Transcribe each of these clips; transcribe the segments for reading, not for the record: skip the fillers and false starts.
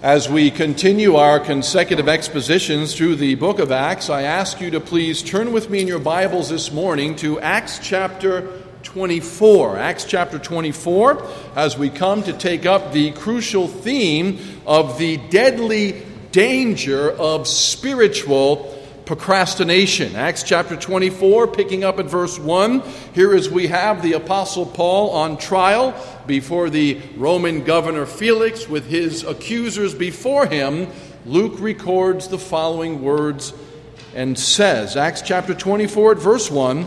As we continue our consecutive expositions through the book of Acts, I ask you to please turn with me in your Bibles this morning to Acts chapter 24. Acts chapter 24, as we come to take up the crucial theme of the deadly danger of spiritual procrastination. Acts chapter 24, picking up at verse 1. Here as we have the Apostle Paul on trial before the Roman governor Felix with his accusers before him, Luke records the following words and says, Acts chapter 24 at verse 1,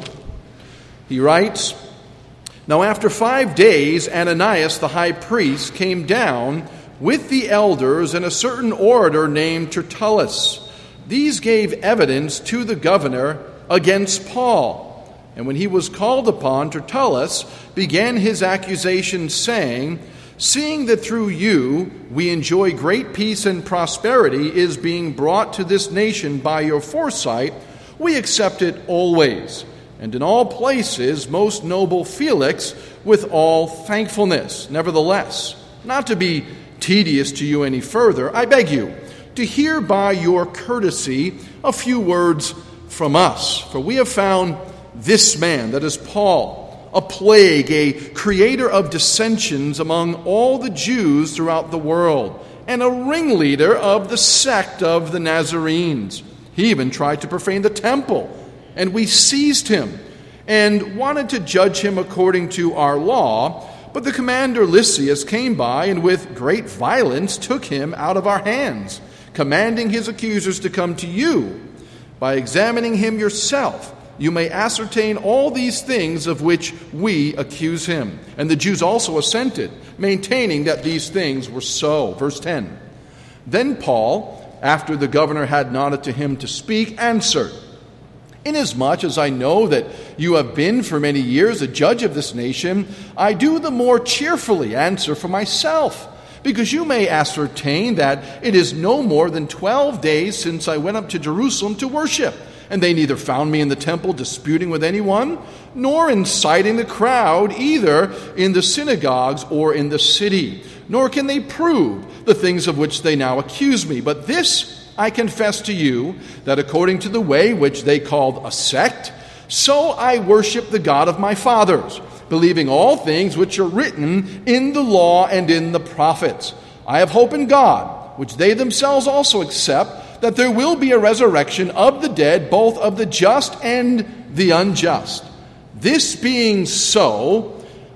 he writes, "Now after 5 days Ananias the high priest came down with the elders and a certain orator named Tertullus. These gave evidence to the governor against Paul. And when he was called upon, Tertullus began his accusation, saying, 'Seeing that through you we enjoy great peace and prosperity is being brought to this nation by your foresight, we accept it always. And in all places, most noble Felix, with all thankfulness. Nevertheless, not to be tedious to you any further, I beg you to hear by your courtesy a few words from us. For we have found this man, that is Paul, a plague, a creator of dissensions among all the Jews throughout the world, and a ringleader of the sect of the Nazarenes. He even tried to profane the temple, and we seized him and wanted to judge him according to our law. But the commander Lysias came by and with great violence took him out of our hands, commanding his accusers to come to you. By examining him yourself, you may ascertain all these things of which we accuse him.' And the Jews also assented, maintaining that these things were so." Verse 10. "Then Paul, after the governor had nodded to him to speak, answered, 'Inasmuch as I know that you have been for many years a judge of this nation, I do the more cheerfully answer for myself, because you may ascertain that it is no more than 12 days since I went up to Jerusalem to worship, and they neither found me in the temple disputing with anyone, nor inciting the crowd either in the synagogues or in the city, nor can they prove the things of which they now accuse me. But this I confess to you, that according to the way which they called a sect, so I worship the God of my fathers, believing all things which are written in the law and in the prophets. I have hope in God, which they themselves also accept, that there will be a resurrection of the dead, both of the just and the unjust. This being so,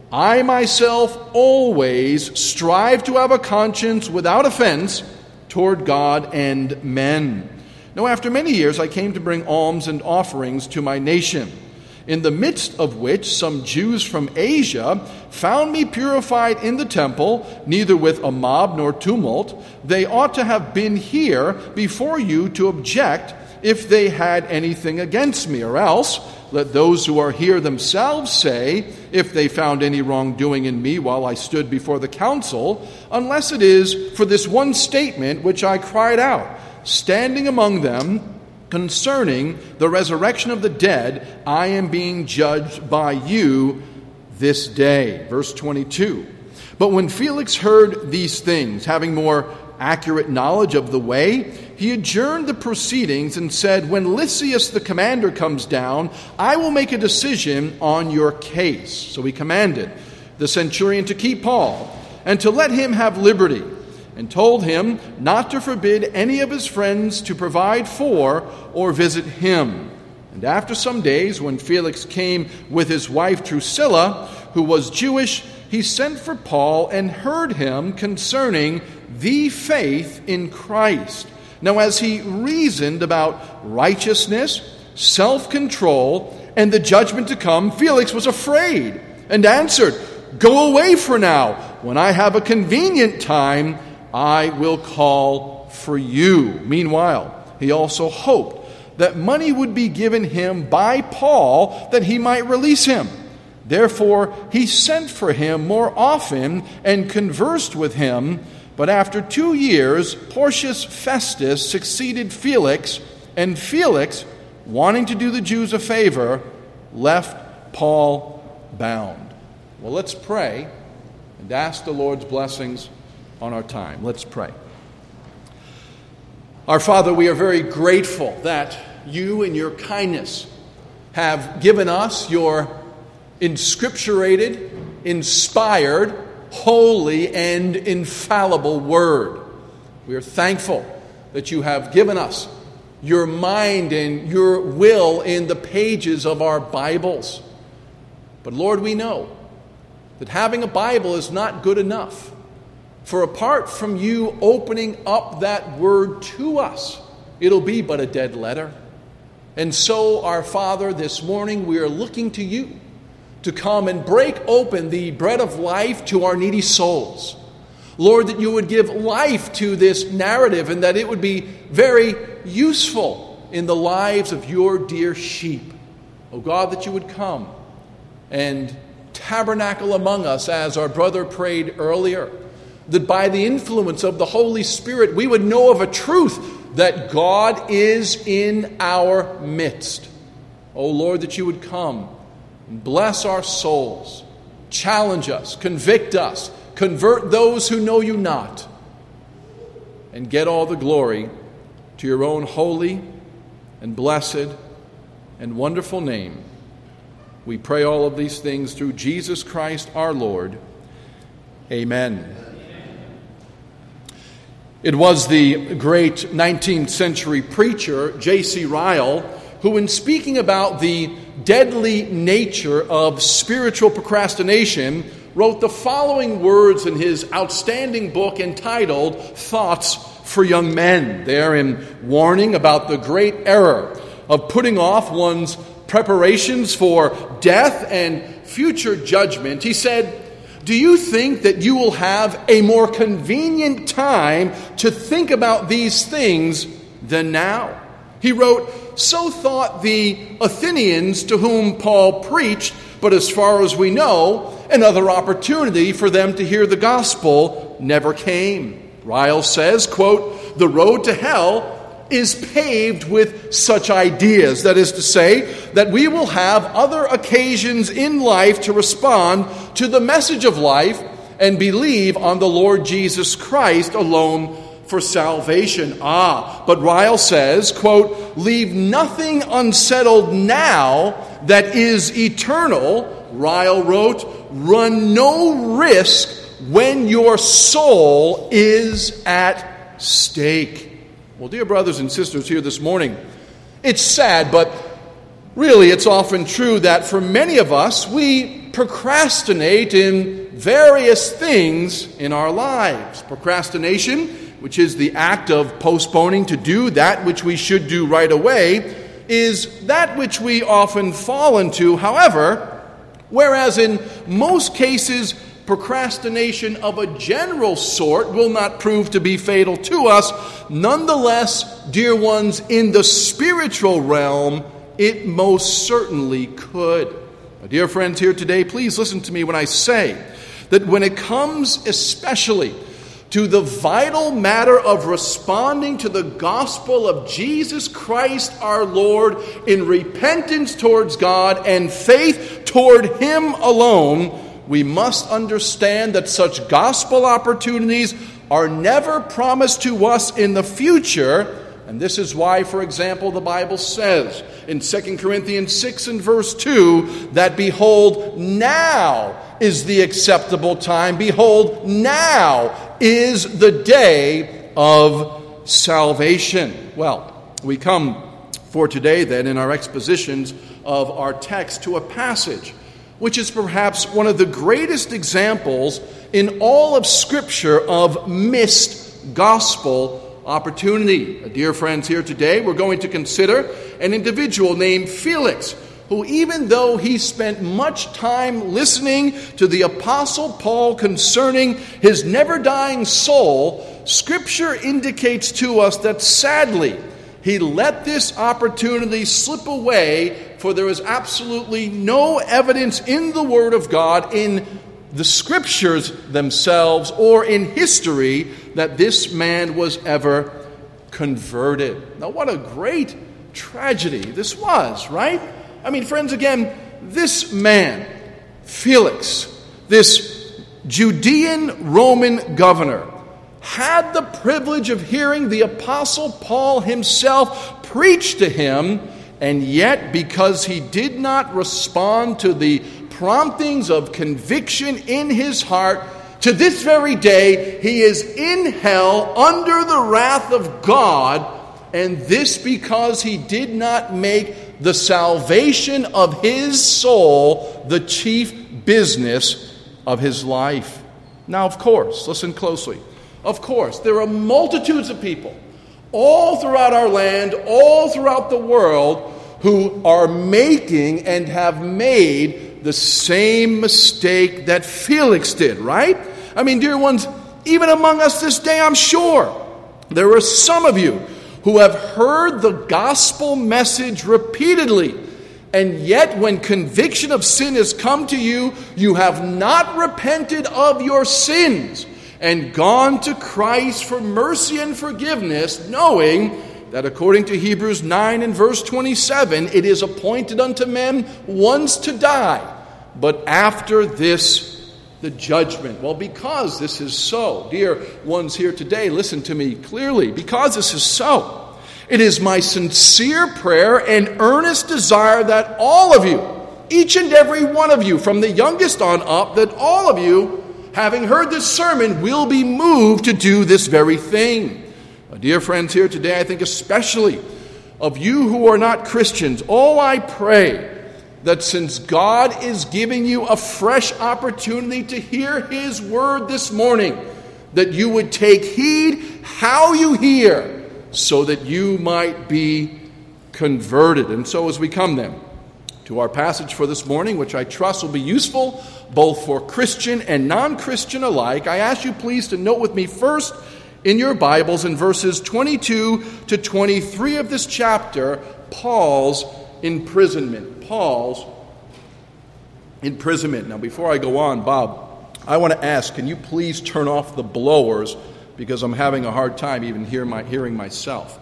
I myself always strive to have a conscience without offense toward God and men. Now after many years I came to bring alms and offerings to my nation, in the midst of which some Jews from Asia found me purified in the temple, neither with a mob nor tumult. They ought to have been here before you to object if they had anything against me, or else let those who are here themselves say, if they found any wrongdoing in me while I stood before the council, unless it is for this one statement which I cried out, standing among them, concerning the resurrection of the dead, I am being judged by you this day." Verse 22. "But when Felix heard these things, having more accurate knowledge of the way, he adjourned the proceedings and said, 'When Lysias the commander comes down, I will make a decision on your case.' So he commanded the centurion to keep Paul and to let him have liberty, and told him not to forbid any of his friends to provide for or visit him. And after some days, when Felix came with his wife Drusilla, who was Jewish, he sent for Paul and heard him concerning the faith in Christ. Now as he reasoned about righteousness, self-control, and the judgment to come, Felix was afraid and answered, 'Go away for now. When I have a convenient time, I will call for you.' Meanwhile, he also hoped that money would be given him by Paul that he might release him. Therefore, he sent for him more often and conversed with him. But after 2 years, Porcius Festus succeeded Felix, and Felix, wanting to do the Jews a favor, left Paul bound." Well, let's pray and ask the Lord's blessings on our time. Let's pray. Our Father, we are very grateful that you in your kindness have given us your inscripturated, inspired, holy, and infallible word. We are thankful that you have given us your mind and your will in the pages of our Bibles. But Lord, we know that having a Bible is not good enough. For apart from you opening up that word to us, it'll be but a dead letter. And so, our Father, this morning we are looking to you to come and break open the bread of life to our needy souls. Lord, that you would give life to this narrative and that it would be very useful in the lives of your dear sheep. Oh God, that you would come and tabernacle among us as our brother prayed earlier, that by the influence of the Holy Spirit we would know of a truth that God is in our midst. Oh Lord, that you would come and bless our souls, challenge us, convict us, convert those who know you not, and get all the glory to your own holy and blessed and wonderful name. We pray all of these things through Jesus Christ our Lord. Amen. It was the great 19th century preacher, J.C. Ryle, who in speaking about the deadly nature of spiritual procrastination wrote the following words in his outstanding book entitled Thoughts for Young Men, therein warning about the great error of putting off one's preparations for death and future judgment. He said, "Do you think that you will have a more convenient time to think about these things than now?" He wrote, "So thought the Athenians to whom Paul preached, but as far as we know, another opportunity for them to hear the gospel never came." Ryle says, quote, "The road to hell is paved with such ideas. That is to say, that we will have other occasions in life to respond to the message of life and believe on the Lord Jesus Christ alone for salvation." But Ryle says, quote, "Leave nothing unsettled now that is eternal." Ryle wrote, "Run no risk when your soul is at stake." Well, dear brothers and sisters here this morning, it's sad, but really it's often true that for many of us, we procrastinate in various things in our lives. Procrastination, which is the act of postponing to do that which we should do right away, is that which we often fall into. However, whereas in most cases procrastination of a general sort will not prove to be fatal to us, nonetheless, dear ones, in the spiritual realm, it most certainly could. My dear friends here today, please listen to me when I say that when it comes especially to the vital matter of responding to the gospel of Jesus Christ our Lord in repentance towards God and faith toward Him alone, we must understand that such gospel opportunities are never promised to us in the future. And this is why, for example, the Bible says in 2 Corinthians 6 and verse 2 that, "Behold, now is the acceptable time. Behold, now is the day of salvation." Well, we come for today then in our expositions of our text to a passage which is perhaps one of the greatest examples in all of Scripture of missed gospel opportunity. Dear friends, here today we're going to consider an individual named Felix, who even though he spent much time listening to the Apostle Paul concerning his never-dying soul, Scripture indicates to us that sadly he let this opportunity slip away, for there is absolutely no evidence in the Word of God, in the Scriptures themselves, or in history, that this man was ever converted. Now, what a great tragedy this was, right? I mean, friends, again, this man, Felix, this Judean Roman governor, had the privilege of hearing the Apostle Paul himself preach to him, and yet because he did not respond to the promptings of conviction in his heart, to this very day he is in hell under the wrath of God, and this because he did not make the salvation of his soul the chief business of his life. Now, of course, listen closely. Of course, there are multitudes of people all throughout our land, all throughout the world, who are making and have made the same mistake that Felix did, right? I mean, dear ones, even among us this day, I'm sure there are some of you who have heard the gospel message repeatedly, and yet when conviction of sin has come to you, you have not repented of your sins and gone to Christ for mercy and forgiveness, knowing that according to Hebrews 9 and verse 27, it is appointed unto men once to die, but after this, the judgment. Well, because this is so, dear ones here today, listen to me clearly. Because this is so, it is my sincere prayer and earnest desire that all of you, each and every one of you, from the youngest on up, that all of you, having heard this sermon, will be moved to do this very thing. Dear friends here today, I think especially of you who are not Christians, I pray that since God is giving you a fresh opportunity to hear His word this morning, that you would take heed how you hear, so that you might be converted. And so as we come then to our passage for this morning, which I trust will be useful both for Christian and non-Christian alike, I ask you please to note with me first in your Bibles in verses 22 to 23 of this chapter, Paul's imprisonment. Paul's imprisonment. Now, before I go on, Bob, I want to ask, can you please turn off the blowers, because I'm having a hard time even hearing myself.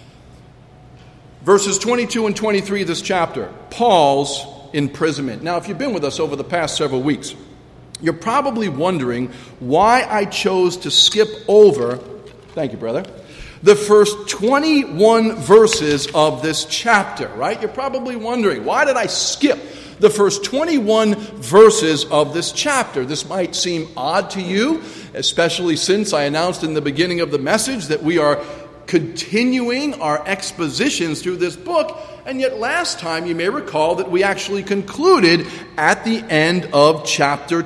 Verses 22 and 23 of this chapter, Paul's imprisonment. Now, if you've been with us over the past several weeks, you're probably wondering why I chose to skip over, thank you, brother, the first 21 verses of this chapter, right? You're probably wondering, why did I skip the first 21 verses of this chapter? This might seem odd to you, especially since I announced in the beginning of the message that we are continuing our expositions through this book, and yet last time you may recall that we actually concluded at the end of chapter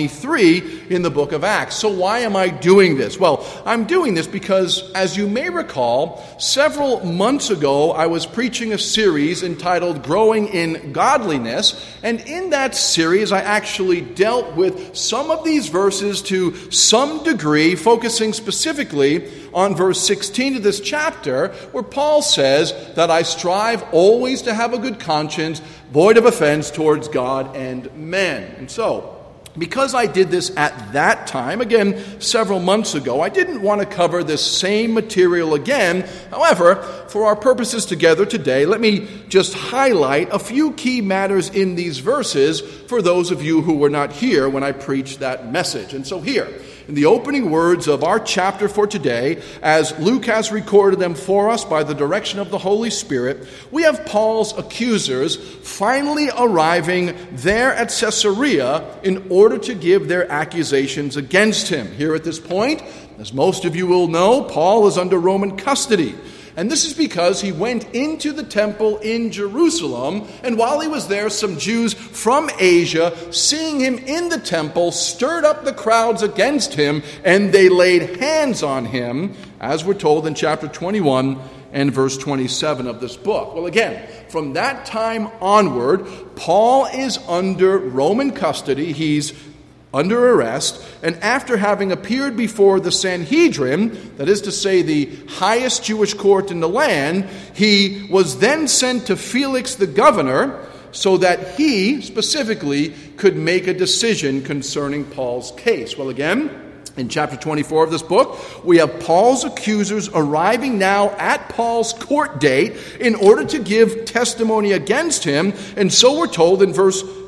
23 in the book of Acts. So why am I doing this? Well, I'm doing this because, as you may recall, several months ago I was preaching a series entitled Growing in Godliness, and in that series I actually dealt with some of these verses to some degree, focusing specifically on verse 16 of this chapter, where Paul says that I strive always to have a good conscience, void of offense towards God and men. And so, because I did this at that time, again, several months ago, I didn't want to cover this same material again. However, for our purposes together today, let me just highlight a few key matters in these verses for those of you who were not here when I preached that message. And so here, in the opening words of our chapter for today, as Luke has recorded them for us by the direction of the Holy Spirit, we have Paul's accusers finally arriving there at Caesarea in order to give their accusations against him. Here at this point, as most of you will know, Paul is under Roman custody. And this is because he went into the temple in Jerusalem, and while he was there, some Jews from Asia, seeing him in the temple, stirred up the crowds against him, and they laid hands on him, as we're told in chapter 21 and verse 27 of this book. Well, again, from that time onward, Paul is under Roman custody. He's under arrest, and after having appeared before the Sanhedrin, that is to say the highest Jewish court in the land, he was then sent to Felix the governor so that he specifically could make a decision concerning Paul's case. Well, again, in chapter 24 of this book, we have Paul's accusers arriving now at Paul's court date in order to give testimony against him. And so we're told in verse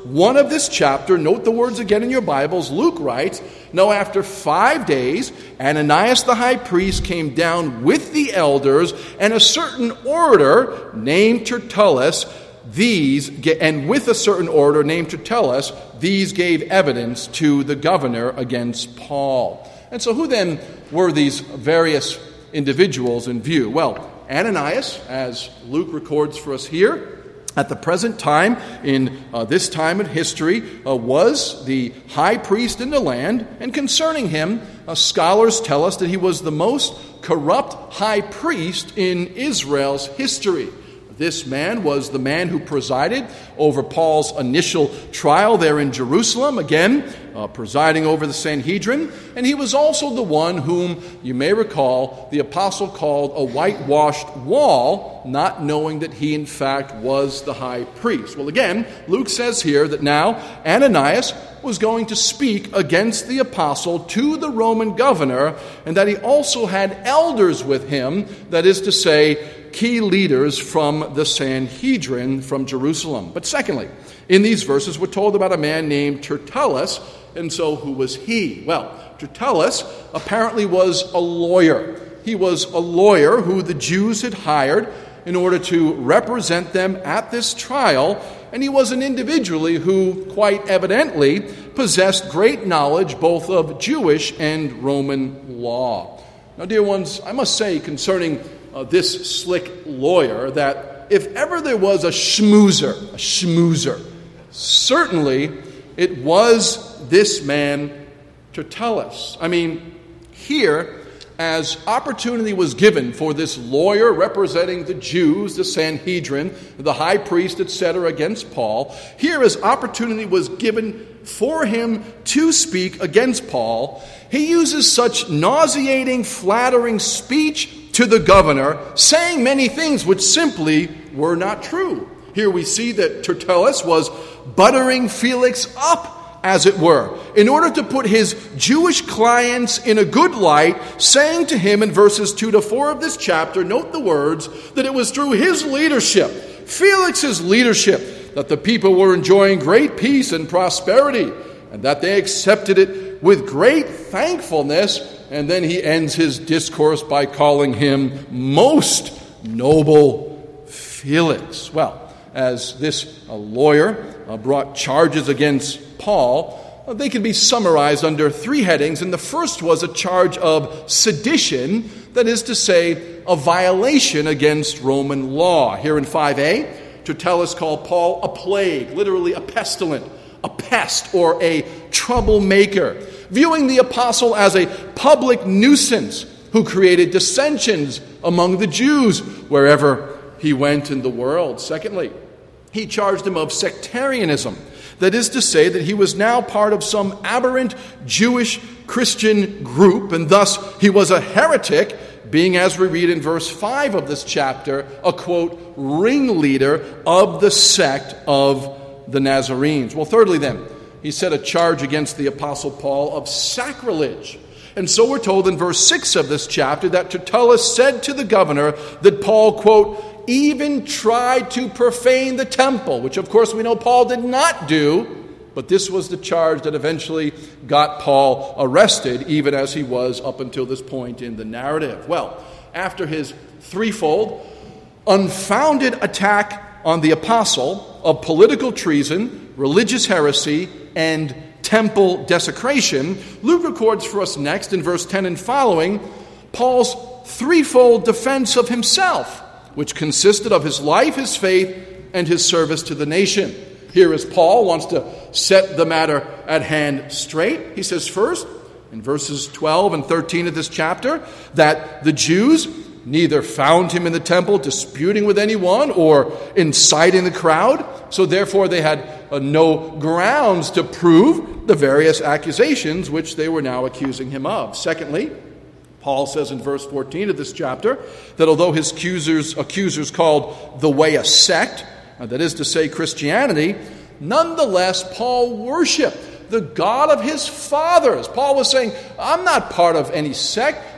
1 of this chapter, note the words again in your Bibles, Luke writes, "Now after 5 days, Ananias the high priest came down with the elders and a certain orator named Tertullus. These gave evidence to the governor against Paul." And so who then were these various individuals in view? Well, Ananias, as Luke records for us here, at the present time, in this time in history, was the high priest in the land. And concerning him, scholars tell us that he was the most corrupt high priest in Israel's history. This man was the man who presided over Paul's initial trial there in Jerusalem, again, presiding over the Sanhedrin. And he was also the one whom, you may recall, the apostle called a whitewashed wall, not knowing that he in fact was the high priest. Well, again, Luke says here that now Ananias was going to speak against the apostle to the Roman governor, and that he also had elders with him, that is to say, key leaders from the Sanhedrin from Jerusalem. But secondly, in these verses we're told about a man named Tertullus, and so who was he? Well, Tertullus apparently was a lawyer. He was a lawyer who the Jews had hired in order to represent them at this trial, and he was an individual who quite evidently possessed great knowledge both of Jewish and Roman law. Now, dear ones, I must say concerning this slick lawyer that if ever there was a schmoozer, certainly it was this man Tertullus. I mean, here, as opportunity was given for this lawyer representing the Jews, the Sanhedrin, the high priest, etc., against Paul, here as opportunity was given for him to speak against Paul, he uses such nauseating, flattering speech to the governor, saying many things which simply were not true. Here we see that Tertullus was buttering Felix up, as it were, in order to put his Jewish clients in a good light, saying to him in verses 2 to 4 of this chapter, note the words, that it was through his leadership, Felix's leadership, that the people were enjoying great peace and prosperity, and that they accepted it with great thankfulness. And then he ends his discourse by calling him most noble Felix. Well, as this lawyer brought charges against Paul, they can be summarized under 3 headings. And the first was a charge of sedition, that is to say, a violation against Roman law. Here in 5a, Tertullus called Paul a plague, literally a pestilent, a pest, or a troublemaker, viewing the apostle as a public nuisance who created dissensions among the Jews wherever he went in the world. Secondly, he charged him of sectarianism. That is to say that he was now part of some aberrant Jewish Christian group, and thus he was a heretic, being, as we read in verse 5 of this chapter, a, quote, ringleader of the sect of the Nazarenes. Well, thirdly then, he set a charge against the apostle Paul of sacrilege. And so we're told in verse 6 of this chapter that Tertullus said to the governor that Paul, quote, even tried to profane the temple, which of course we know Paul did not do, but this was the charge that eventually got Paul arrested, even as he was up until this point in the narrative. Well, after his threefold, unfounded attack on the apostle of political treason, religious heresy, and temple desecration, Luke records for us next in verse 10 and following Paul's threefold defense of himself, which consisted of his life, his faith, and his service to the nation. Here as Paul wants to set the matter at hand straight, he says first, in verses 12 and 13 of this chapter, that the Jews neither found him in the temple disputing with anyone or inciting the crowd, so therefore they had no grounds to prove the various accusations which they were now accusing him of. Secondly, Paul says in verse 14 of this chapter that although his accusers called the way a sect, that is to say Christianity, nonetheless Paul worshiped the God of his fathers. Paul was saying, I'm not part of any sect.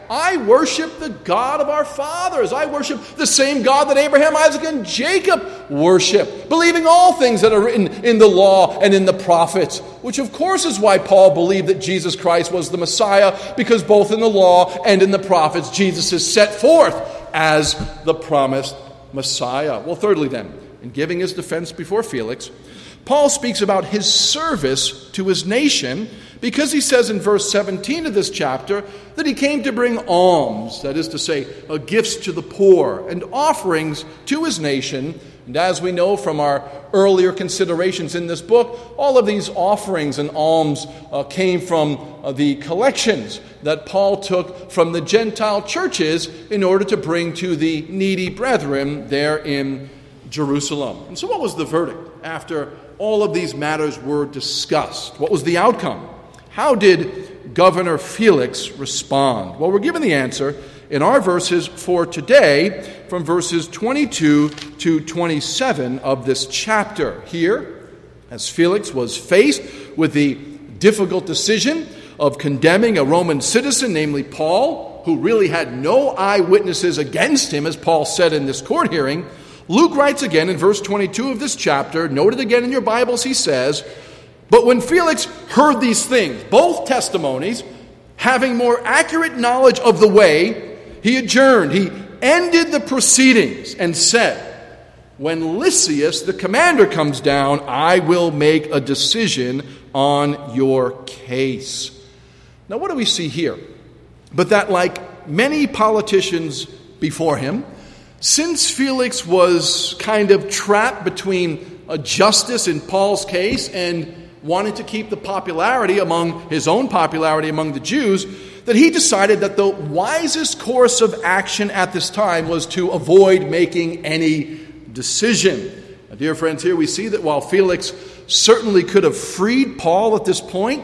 I worship the God of our fathers. I worship the same God that Abraham, Isaac, and Jacob worship, believing all things that are written in the law and in the prophets, which of course is why Paul believed that Jesus Christ was the Messiah, because both in the law and in the prophets, Jesus is set forth as the promised Messiah. Well, thirdly then, in giving his defense before Felix, Paul speaks about his service to his nation, because he says in verse 17 of this chapter that he came to bring alms, that is to say, gifts to the poor and offerings to his nation. And as we know from our earlier considerations in this book, all of these offerings and alms came from the collections that Paul took from the Gentile churches in order to bring to the needy brethren there in Jerusalem. And so what was the verdict after all of these matters were discussed? What was the outcome? How did Governor Felix respond? Well, we're given the answer in our verses for today from verses 22 to 27 of this chapter. Here, as Felix was faced with the difficult decision of condemning a Roman citizen, namely Paul, who really had no eyewitnesses against him, as Paul said in this court hearing, Luke writes again in verse 22 of this chapter, noted again in your Bibles, he says, "But when Felix heard these things, both testimonies, having more accurate knowledge of the way, he adjourned." He ended the proceedings and said, "When Lysias, the commander, comes down, I will make a decision on your case." Now, what do we see here? But that, like many politicians before him, since Felix was kind of trapped between a justice in Paul's case and wanted to keep the popularity his own popularity among the Jews, that he decided that the wisest course of action at this time was to avoid making any decision. Now, dear friends, here we see that while Felix certainly could have freed Paul at this point,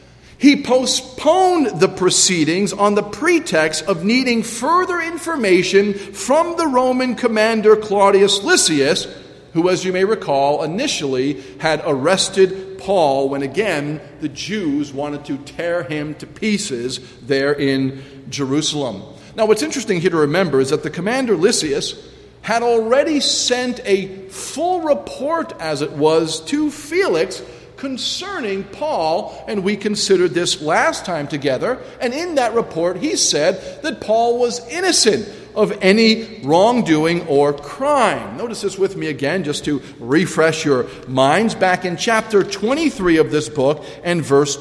he postponed the proceedings on the pretext of needing further information from the Roman commander Claudius Lysias, who, as you may recall, initially had arrested Paul when again the Jews wanted to tear him to pieces there in Jerusalem. Now, what's interesting here to remember is that the commander Lysias had already sent a full report, as it was, to Felix concerning Paul, and we considered this last time together, and in that report he said that Paul was innocent of any wrongdoing or crime. Notice this with me again, just to refresh your minds, back in chapter 23 of this book and verse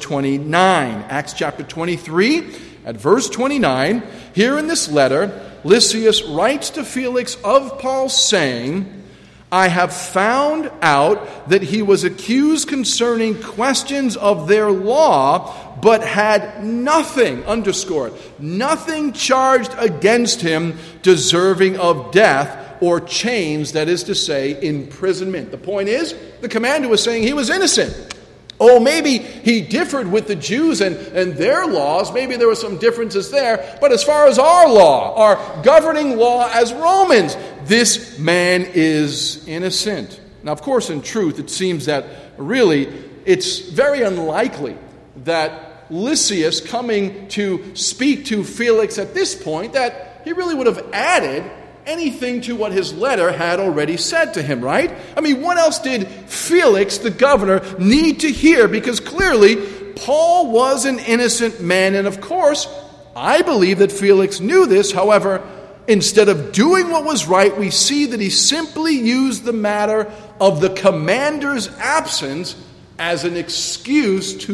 29. Acts chapter 23 at verse 29, here in this letter, Lysias writes to Felix of Paul, saying, "I have found out that he was accused concerning questions of their law, but had nothing," underscored, nothing charged against him deserving of death or chains, that is to say, imprisonment. The point is, the commander was saying he was innocent. Oh, maybe he differed with the Jews and their laws. Maybe there were some differences there. But as far as our law, our governing law as Romans, this man is innocent. Now, of course, in truth, it seems that really it's very unlikely that Lysias coming to speak to Felix at this point, that he really would have added anything to what his letter had already said to him, right? I mean, what else did Felix, the governor, need to hear? Because clearly, Paul was an innocent man, and of course, I believe that Felix knew this. However, instead of doing what was right, we see that he simply used the matter of the commander's absence as an excuse to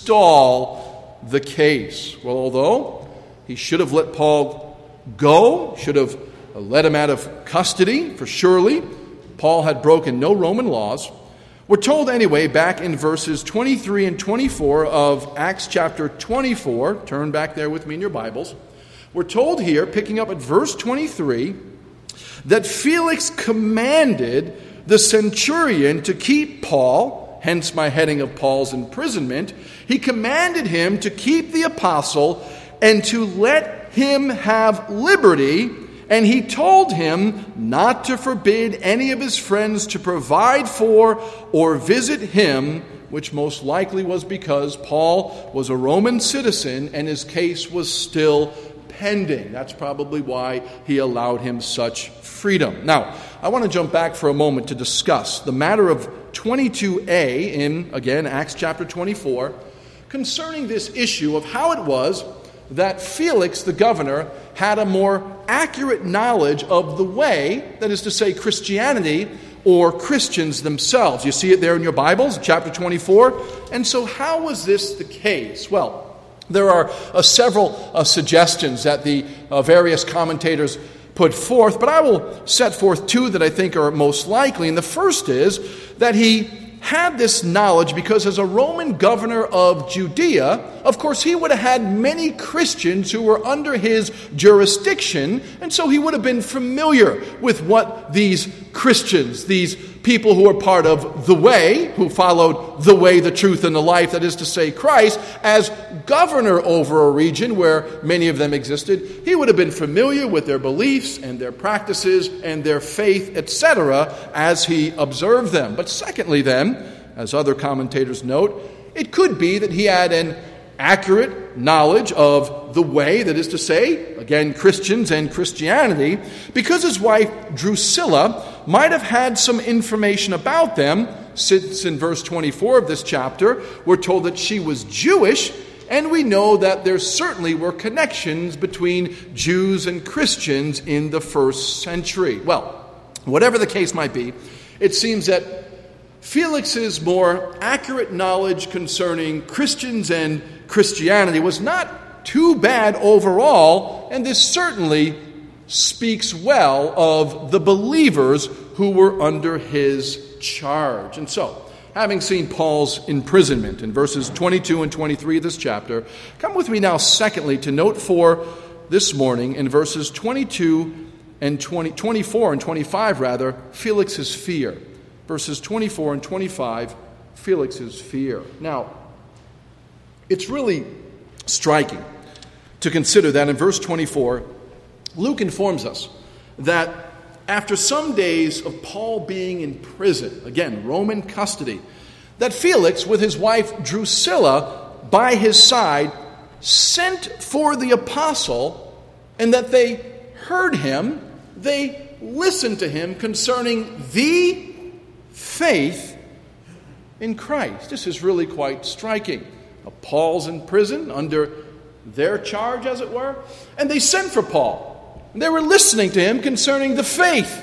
stall the case. Well, although he should have let Paul go, should have let him out of custody, for surely Paul had broken no Roman laws. We're told anyway, back in verses 23 and 24 of Acts chapter 24, turn back there with me in your Bibles, we're told here, picking up at verse 23, that Felix commanded the centurion to keep Paul, hence my heading of Paul's imprisonment. He commanded him to keep the apostle and to let him have liberty, and he told him not to forbid any of his friends to provide for or visit him, which most likely was because Paul was a Roman citizen and his case was still pending. That's probably why he allowed him such freedom. Now, I want to jump back for a moment to discuss the matter of 22a in, again, Acts chapter 24, concerning this issue of how it was that Felix, the governor, had a more accurate knowledge of the way, that is to say, Christianity or Christians themselves. You see it there in your Bibles, chapter 24. And so how was this the case? Well, there are several suggestions that the various commentators put forth, but I will set forth two that I think are most likely. And the first is that he had this knowledge because as a Roman governor of Judea, of course, he would have had many Christians who were under his jurisdiction, and so he would have been familiar with what these Christians, these people who were part of the way, who followed the way, the truth, and the life, that is to say, Christ, as governor over a region where many of them existed, he would have been familiar with their beliefs and their practices and their faith, etc., as he observed them. But secondly then, as other commentators note, it could be that he had an accurate knowledge of the way, that is to say, again, Christians and Christianity, because his wife Drusilla might have had some information about them, since in verse 24 of this chapter, we're told that she was Jewish, and we know that there certainly were connections between Jews and Christians in the first century. Well, whatever the case might be, it seems that Felix's more accurate knowledge concerning Christians and Christianity was not too bad overall, and this certainly speaks well of the believers who were under his charge. And so, having seen Paul's imprisonment in verses 22 and 23 of this chapter, come with me now secondly to note for this morning in verses 22 and 24 and 25 rather, Felix's fear. Verses 24 and 25, Felix's fear. Now, it's really striking to consider that in verse 24, Luke informs us that after some days of Paul being in prison, again, Roman custody, that Felix, with his wife Drusilla by his side, sent for the apostle, and that they heard him, they listened to him concerning the faith in Christ. This is really quite striking. Paul's in prison under their charge, as it were, and they sent for Paul. They were listening to him concerning the faith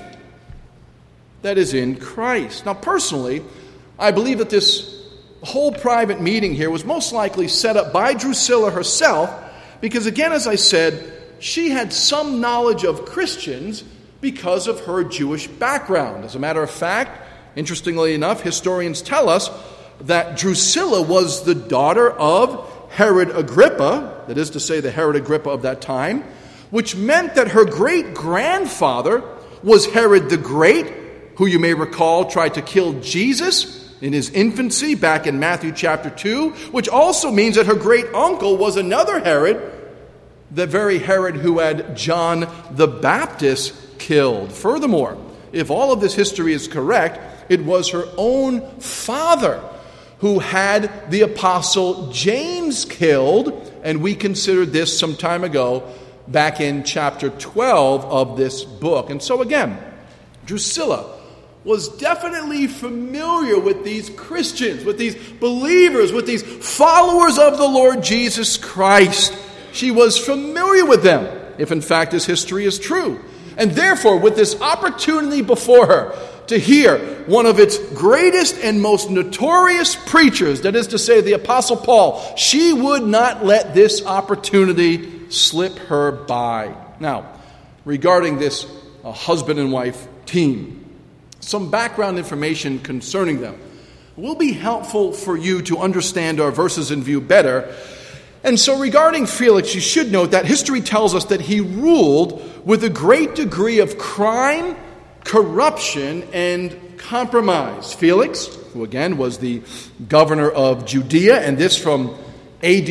that is in Christ. Now, personally, I believe that this whole private meeting here was most likely set up by Drusilla herself because, again, as I said, she had some knowledge of Christians because of her Jewish background. As a matter of fact, interestingly enough, historians tell us that Drusilla was the daughter of Herod Agrippa, that is to say, the Herod Agrippa of that time, which meant that her great-grandfather was Herod the Great, who you may recall tried to kill Jesus in his infancy back in Matthew chapter 2, which also means that her great-uncle was another Herod, the very Herod who had John the Baptist killed. Furthermore, if all of this history is correct, it was her own father who had the apostle James killed, and we considered this some time ago back in chapter 12 of this book. And so again, Drusilla was definitely familiar with these Christians, with these believers, with these followers of the Lord Jesus Christ. She was familiar with them, if in fact this history is true. And therefore, with this opportunity before her to hear one of its greatest and most notorious preachers, that is to say, the Apostle Paul, she would not let this opportunity slip her by. Now, regarding this husband and wife team, some background information concerning them will be helpful for you to understand our verses in view better. And so regarding Felix, you should note that history tells us that he ruled with a great degree of crime, corruption, and compromise. Felix, who again was the governor of Judea, and this from AD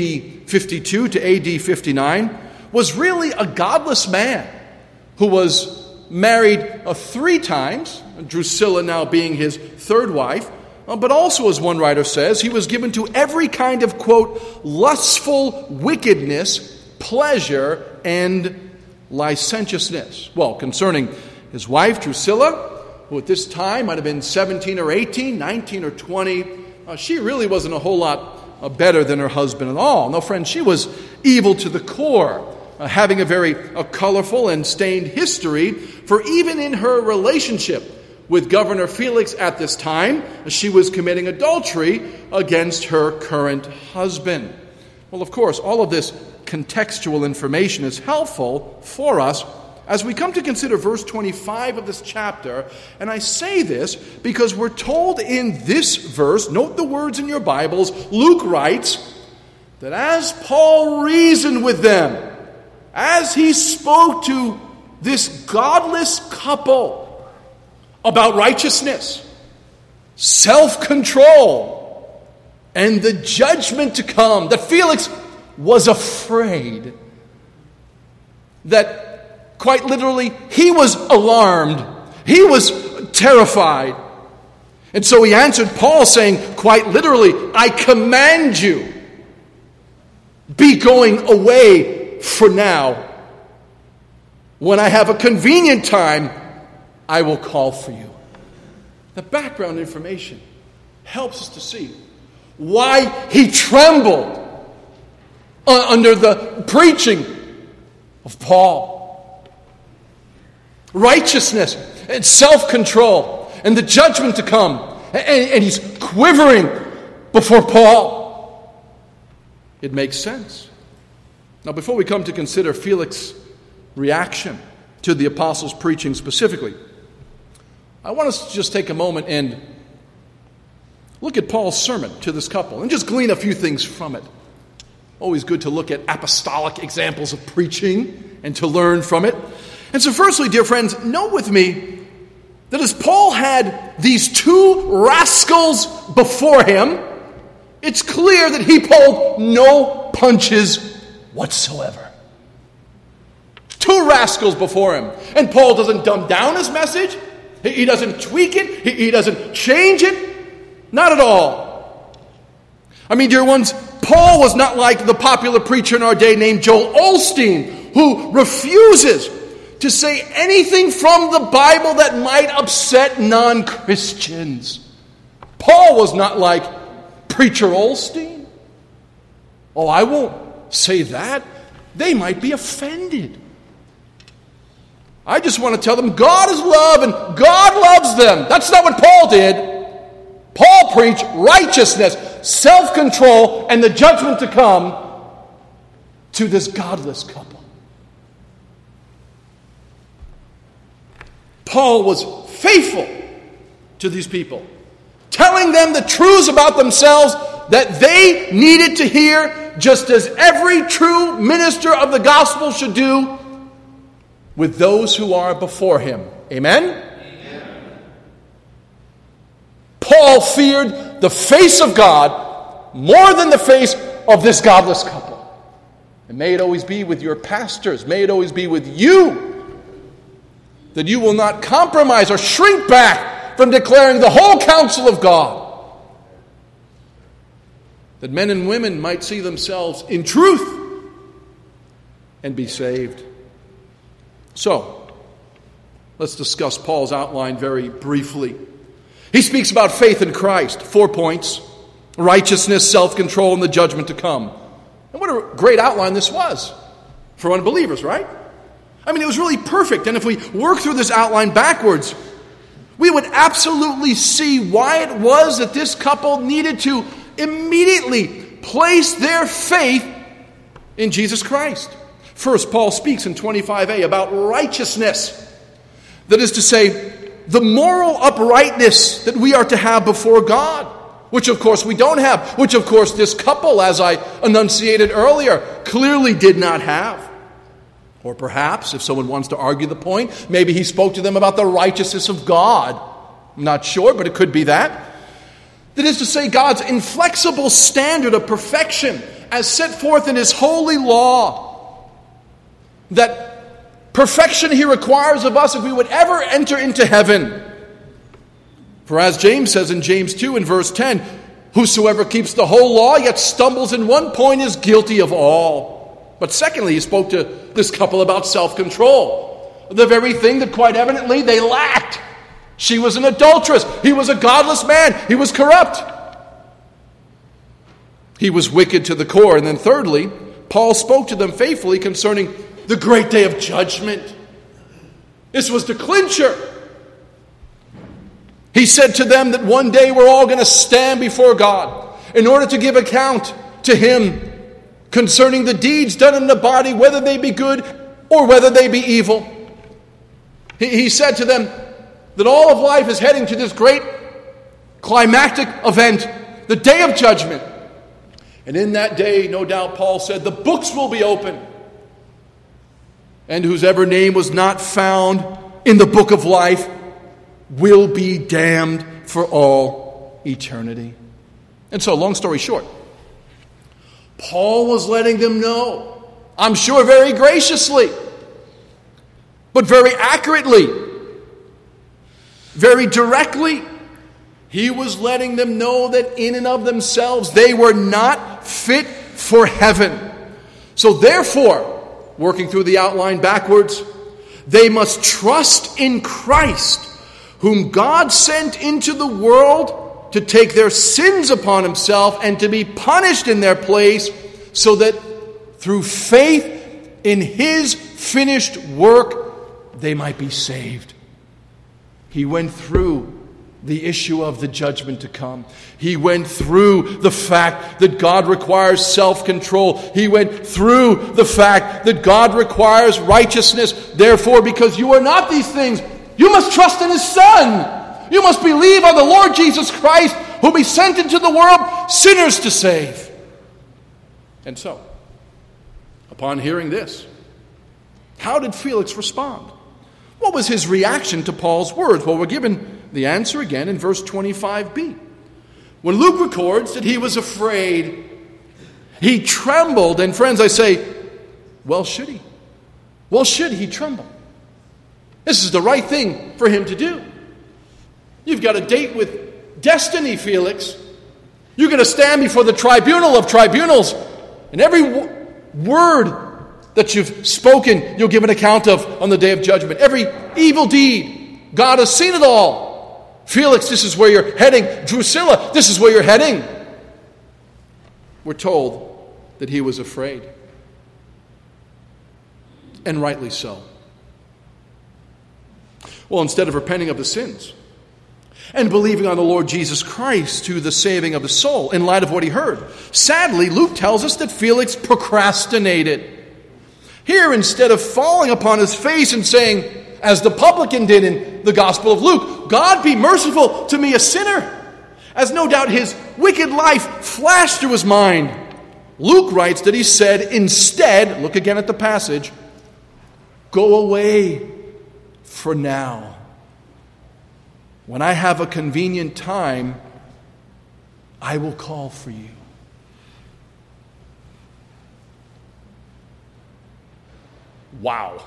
52 to AD 59, was really a godless man who was married 3 times, Drusilla now being his 3rd wife, but also, as one writer says, he was given to every kind of, quote, lustful wickedness pleasure and licentiousness. Well, concerning his wife, Drusilla, who at this time might have been 17 or 18, 19 or 20, she really wasn't a whole lot better than her husband at all. No, friends, she was evil to the core, having a very colorful and stained history, for even in her relationship with Governor Felix at this time, she was committing adultery against her current husband. Well, of course, all of this contextual information is helpful for us as we come to consider verse 25 of this chapter. And I say this because we're told in this verse, note the words in your Bibles, Luke writes that as Paul reasoned with them, as he spoke to this godless couple about righteousness, self-control, and the judgment to come, that Felix was afraid, that quite literally he was alarmed, he was terrified. And so he answered Paul saying, quite literally, I command you, be going away for now. When I have a convenient time, I will call for you. The background information helps us to see why he trembled under the preaching of Paul. Righteousness and self-control and the judgment to come. And he's quivering before Paul. It makes sense. Now, before we come to consider Felix's reaction to the apostles' preaching specifically, I want us to just take a moment and look at Paul's sermon to this couple and just glean a few things from it. Always good to look at apostolic examples of preaching and to learn from it. And so firstly, dear friends, note with me that as Paul had these two rascals before him, it's clear that he pulled no punches whatsoever. Two rascals before him. And Paul doesn't dumb down his message. He doesn't tweak it. He doesn't change it. Not at all. I mean, dear ones, Paul was not like the popular preacher in our day named Joel Osteen, who refuses to say anything from the Bible that might upset non-Christians. Paul was not like Preacher Osteen. Oh, I won't say that. They might be offended. I just want to tell them God is love and God loves them. That's not what Paul did. Paul preached righteousness, self-control, and the judgment to come to this godless couple. Paul was faithful to these people, telling them the truths about themselves that they needed to hear, just as every true minister of the gospel should do with those who are before him. Amen? Amen. Paul feared the face of God more than the face of this godless couple. And may it always be with your pastors, may it always be with you, that you will not compromise or shrink back from declaring the whole counsel of God. That men and women might see themselves in truth and be saved. So, let's discuss Paul's outline very briefly. He speaks about faith in Christ. 4 points. Righteousness, self-control, and the judgment to come. And what a great outline this was for unbelievers, right? I mean, it was really perfect. And if we work through this outline backwards, we would absolutely see why it was that this couple needed to immediately place their faith in Jesus Christ. First, Paul speaks in 25a about righteousness. That is to say, the moral uprightness that we are to have before God, which of course we don't have, which of course this couple, as I enunciated earlier, clearly did not have. Or perhaps, if someone wants to argue the point, maybe he spoke to them about the righteousness of God. I'm not sure, but it could be that. That is to say, God's inflexible standard of perfection as set forth in his holy law. That perfection he requires of us if we would ever enter into heaven. For as James says in James 2 in verse 10, whosoever keeps the whole law yet stumbles in one point is guilty of all. But secondly, he spoke to this couple about self-control. The very thing that quite evidently they lacked. She was an adulteress. He was a godless man. He was corrupt. He was wicked to the core. And then thirdly, Paul spoke to them faithfully concerning the great day of judgment. This was the clincher. He said to them that one day we're all going to stand before God in order to give account to Him concerning the deeds done in the body, whether they be good or whether they be evil. He said to them that all of life is heading to this great climactic event, the day of judgment. And in that day, no doubt, Paul said, the books will be open. And whosever name was not found in the book of life will be damned for all eternity. And so, long story short, Paul was letting them know, I'm sure very graciously, but very accurately, very directly, he was letting them know that in and of themselves they were not fit for heaven. So therefore, working through the outline backwards, they must trust in Christ, whom God sent into the world to take their sins upon Himself and to be punished in their place, so that through faith in His finished work they might be saved. He went through the issue of the judgment to come. He went through the fact that God requires self-control. He went through the fact that God requires righteousness. Therefore, because you are not these things, you must trust in His Son. You must believe on the Lord Jesus Christ, whom He sent into the world sinners to save. And so, upon hearing this, how did Felix respond? What was his reaction to Paul's words? Well, we're given the answer again in verse 25b. When Luke records that he was afraid, he trembled. And friends, I say, well, should he? Well, should he tremble? This is the right thing for him to do. You've got a date with destiny, Felix. You're going to stand before the tribunal of tribunals. And every word that you've spoken, you'll give an account of on the day of judgment. Every evil deed, God has seen it all. Felix, this is where you're heading. Drusilla, this is where you're heading. We're told that he was afraid. And rightly so. Well, instead of repenting of the sins and believing on the Lord Jesus Christ to the saving of the soul, in light of what he heard, sadly, Luke tells us that Felix procrastinated. Here, instead of falling upon his face and saying, as the publican did in the Gospel of Luke, God be merciful to me, a sinner, as no doubt his wicked life flashed through his mind, Luke writes that he said instead, look again at the passage, go away for now. When I have a convenient time, I will call for you. Wow.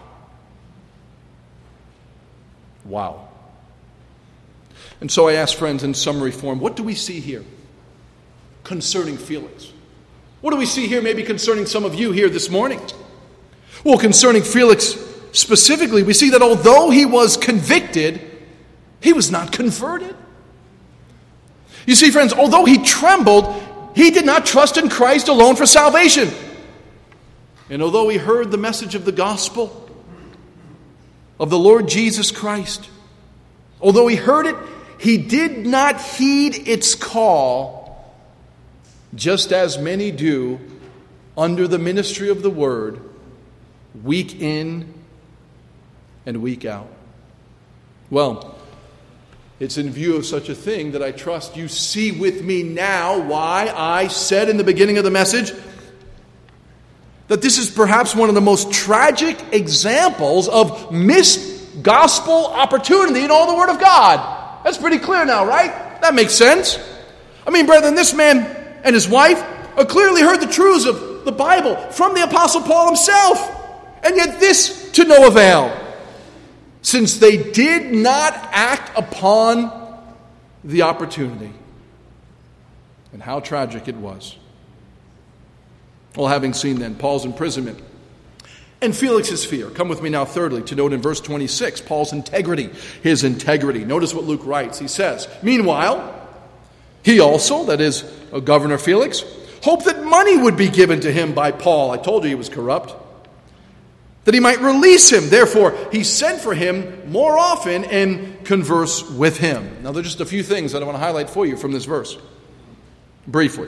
Wow. And so I ask, friends, in summary form, what do we see here concerning Felix? What do we see here maybe concerning some of you here this morning? Well, concerning Felix specifically, we see that although he was convicted, he was not converted. You see, friends, although he trembled, he did not trust in Christ alone for salvation. And although he heard the message of the gospel of the Lord Jesus Christ, although he heard it, he did not heed its call, just as many do under the ministry of the word, week in and week out. Well, it's in view of such a thing that I trust you see with me now why I said in the beginning of the message that this is perhaps one of the most tragic examples of missed gospel opportunity in all the Word of God. That's pretty clear now, right? That makes sense. I mean, brethren, this man and his wife clearly heard the truths of the Bible from the Apostle Paul himself. And yet this to no avail, since they did not act upon the opportunity. And how tragic it was. Well, having seen then Paul's imprisonment and Felix's fear, come with me now thirdly to note in verse 26, Paul's integrity, his integrity. Notice what Luke writes. He says, meanwhile, he also, that is, Governor Felix, hoped that money would be given to him by Paul. I told you he was corrupt. That he might release him. Therefore, he sent for him more often and converse with him. Now, there are just a few things that I want to highlight for you from this verse, briefly,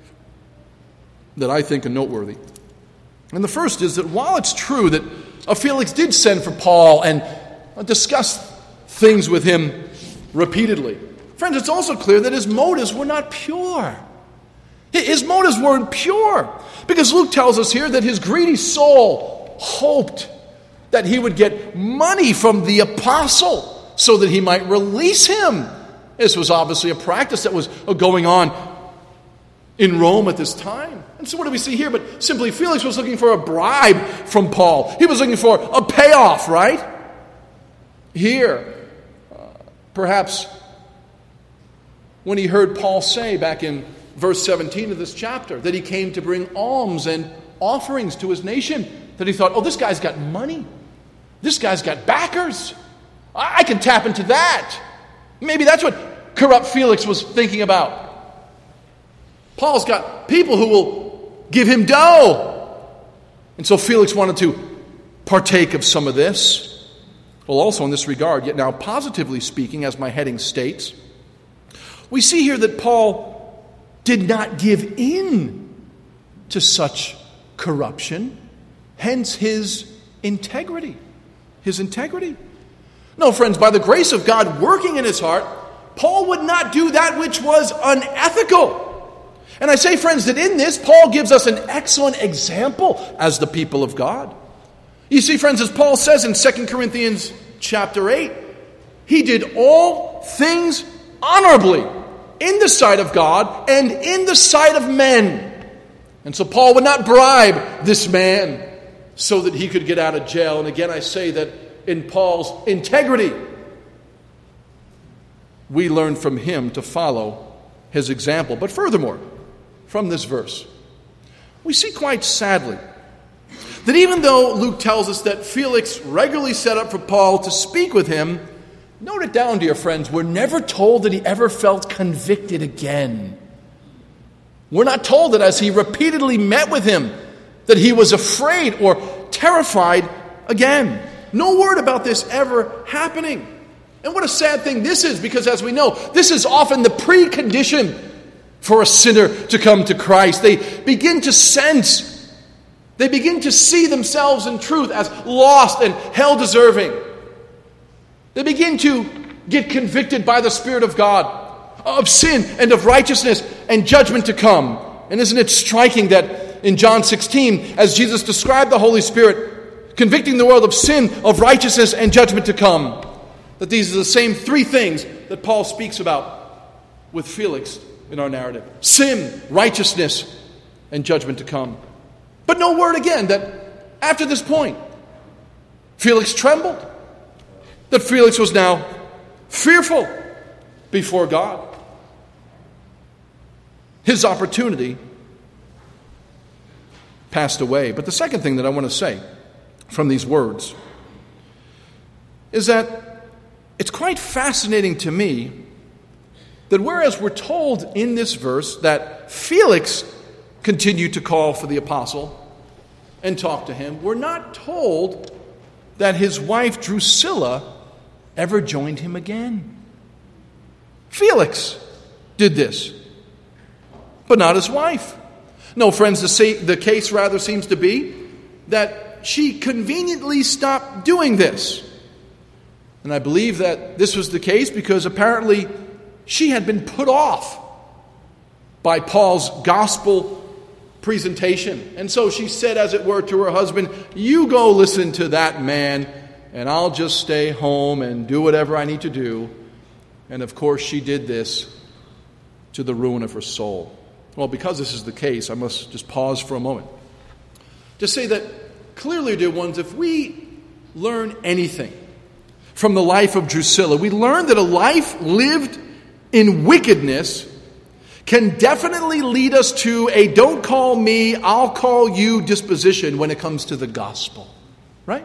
that I think are noteworthy. And the first is that while it's true that Felix did send for Paul and discuss things with him repeatedly, friends, it's also clear that his motives were not pure. His motives weren't pure. Because Luke tells us here that his greedy soul hoped that he would get money from the apostle so that he might release him. This was obviously a practice that was going on in Rome at this time. And so what do we see here? But simply Felix was looking for a bribe from Paul. He was looking for a payoff, right? Here, perhaps when he heard Paul say back in verse 17 of this chapter that he came to bring alms and offerings to his nation, that he thought, oh, this guy's got money. This guy's got backers. I can tap into that. Maybe that's what corrupt Felix was thinking about. Paul's got people who will give him dough. And so Felix wanted to partake of some of this. Well, also in this regard, yet now positively speaking, as my heading states, we see here that Paul did not give in to such corruption. Hence his integrity. His integrity. No, friends, by the grace of God working in his heart, Paul would not do that which was unethical. And I say, friends, that in this, Paul gives us an excellent example as the people of God. You see, friends, as Paul says in 2 Corinthians chapter 8, he did all things honorably in the sight of God and in the sight of men. And so Paul would not bribe this man so that he could get out of jail. And again, I say that in Paul's integrity, we learn from him to follow his example. But furthermore, from this verse, we see quite sadly that even though Luke tells us that Felix regularly set up for Paul to speak with him, note it down, dear friends, we're never told that he ever felt convicted again. We're not told that as he repeatedly met with him, that he was afraid or terrified again. No word about this ever happening. And what a sad thing this is, because as we know, this is often the precondition for a sinner to come to Christ. They begin to sense, they begin to see themselves in truth as lost and hell-deserving. They begin to get convicted by the Spirit of God of sin and of righteousness and judgment to come. And isn't it striking that in John 16, as Jesus described the Holy Spirit convicting the world of sin, of righteousness, and judgment to come, that these are the same three things that Paul speaks about with Felix in our narrative. Sin, righteousness, and judgment to come. But no word again that after this point, Felix trembled. That Felix was now fearful before God. His opportunity passed away. But the second thing that I want to say from these words is that it's quite fascinating to me that whereas we're told in this verse that Felix continued to call for the apostle and talk to him, we're not told that his wife Drusilla ever joined him again. Felix did this, but not his wife. No, friends, the case rather seems to be that she conveniently stopped doing this. And I believe that this was the case because apparently she had been put off by Paul's gospel presentation. And so she said, as it were, to her husband, you go listen to that man, and I'll just stay home and do whatever I need to do. And of course she did this to the ruin of her soul. Well, because this is the case, I must just pause for a moment to say that clearly, dear ones, if we learn anything from the life of Drusilla, we learn that a life lived in wickedness can definitely lead us to a don't call me, I'll call you disposition when it comes to the gospel. Right?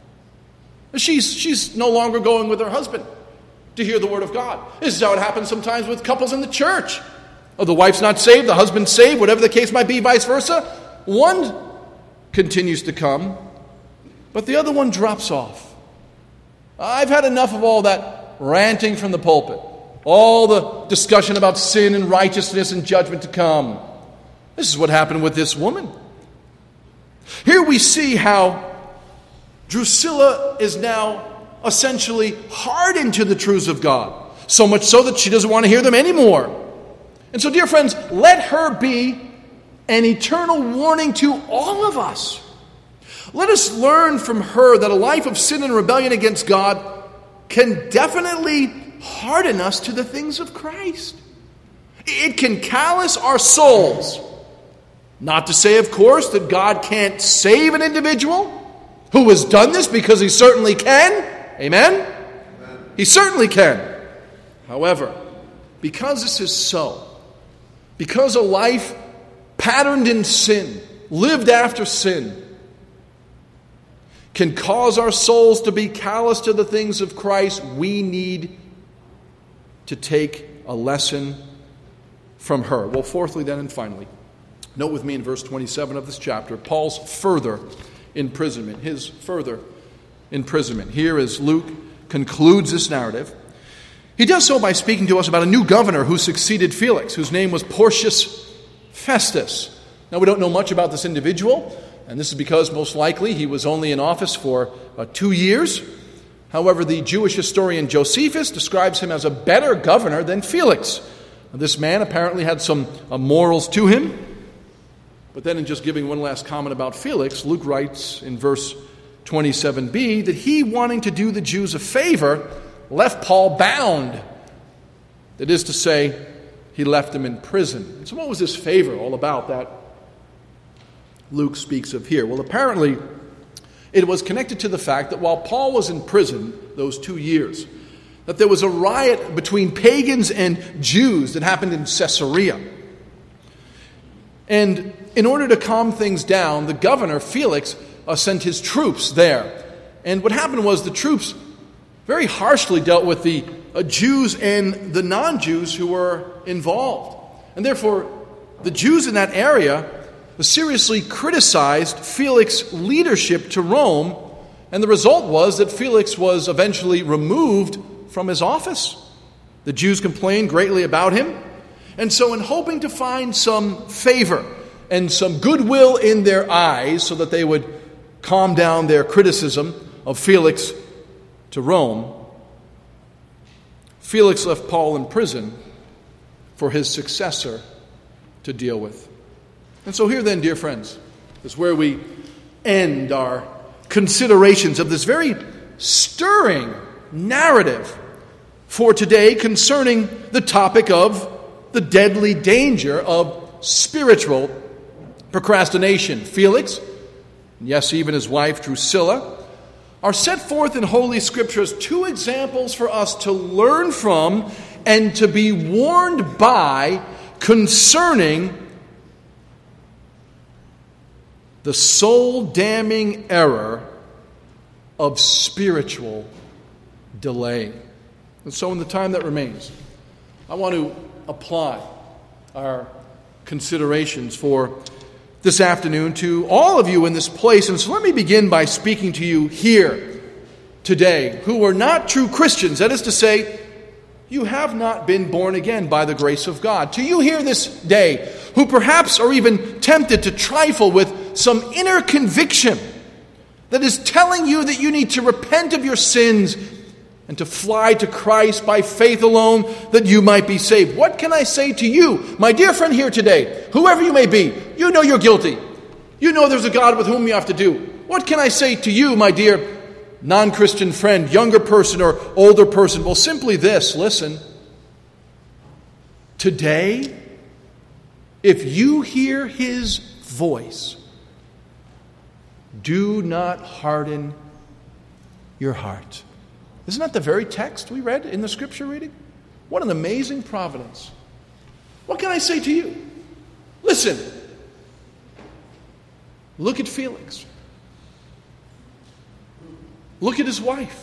She's no longer going with her husband to hear the word of God. This is how it happens sometimes with couples in the church. Oh, the wife's not saved, the husband's saved, whatever the case might be, vice versa. One continues to come, but the other one drops off. I've had enough of all that ranting from the pulpit, all the discussion about sin and righteousness and judgment to come. This is what happened with this woman. Here we see how Drusilla is now essentially hardened to the truths of God, so much so that she doesn't want to hear them anymore. And so, dear friends, let her be an eternal warning to all of us. Let us learn from her that a life of sin and rebellion against God can definitely harden us to the things of Christ. It can callous our souls. Not to say, of course, that God can't save an individual who has done this, because he certainly can. Amen? Amen. He certainly can. However, because this is so, because a life patterned in sin, lived after sin, can cause our souls to be callous to the things of Christ, we need to take a lesson from her. Well, fourthly then and finally, note with me in verse 27 of this chapter, Paul's further imprisonment, his further imprisonment. Here as Luke concludes this narrative, he does so by speaking to us about a new governor who succeeded Felix, whose name was Porcius Festus. Now, we don't know much about this individual, and this is because most likely he was only in office for 2 years. However, the Jewish historian Josephus describes him as a better governor than Felix. This man apparently had some morals to him. But then in just giving one last comment about Felix, Luke writes in verse 27b that he, wanting to do the Jews a favor, left Paul bound. That is to say, he left him in prison. And so what was this favor all about that Luke speaks of here? Well, apparently it was connected to the fact that while Paul was in prison those 2 years, that there was a riot between pagans and Jews that happened in Caesarea. And in order to calm things down, the governor, Felix, sent his troops there. And what happened was the troops very harshly dealt with the Jews and the non-Jews who were involved. And therefore, the Jews in that area seriously criticized Felix's leadership to Rome, and the result was that Felix was eventually removed from his office. The Jews complained greatly about him, and so in hoping to find some favor and some goodwill in their eyes so that they would calm down their criticism of Felix to Rome, Felix left Paul in prison for his successor to deal with. And so here then, dear friends, is where we end our considerations of this very stirring narrative for today concerning the topic of the deadly danger of spiritual procrastination. Felix, and yes, even his wife Drusilla, are set forth in Holy Scripture as two examples for us to learn from and to be warned by concerning the soul-damning error of spiritual delay. And so in the time that remains, I want to apply our considerations for this afternoon to all of you in this place. And so let me begin by speaking to you here today who are not true Christians. That is to say, you have not been born again by the grace of God. To you here this day who perhaps are even tempted to trifle with some inner conviction that is telling you that you need to repent of your sins and to fly to Christ by faith alone that you might be saved. What can I say to you, my dear friend here today, whoever you may be? You know you're guilty. You know there's a God with whom you have to do. What can I say to you, my dear non-Christian friend, younger person or older person? Well, simply this, listen. Today, if you hear His voice, do not harden your heart. Isn't that the very text we read in the Scripture reading? What an amazing providence. What can I say to you? Listen. Look at Felix. Look at his wife.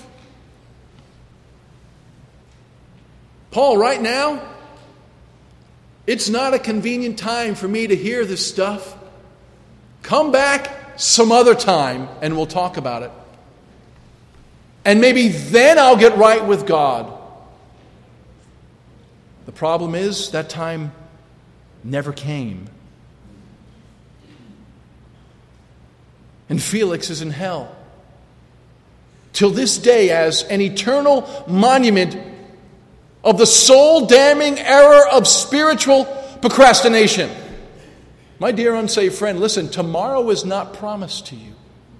Paul, right now, it's not a convenient time for me to hear this stuff. Come back some other time and we'll talk about it. And maybe then I'll get right with God. The problem is that time never came. And Felix is in hell. Till this day as an eternal monument of the soul-damning error of spiritual procrastination. My dear unsaved friend, listen, tomorrow is not promised to you.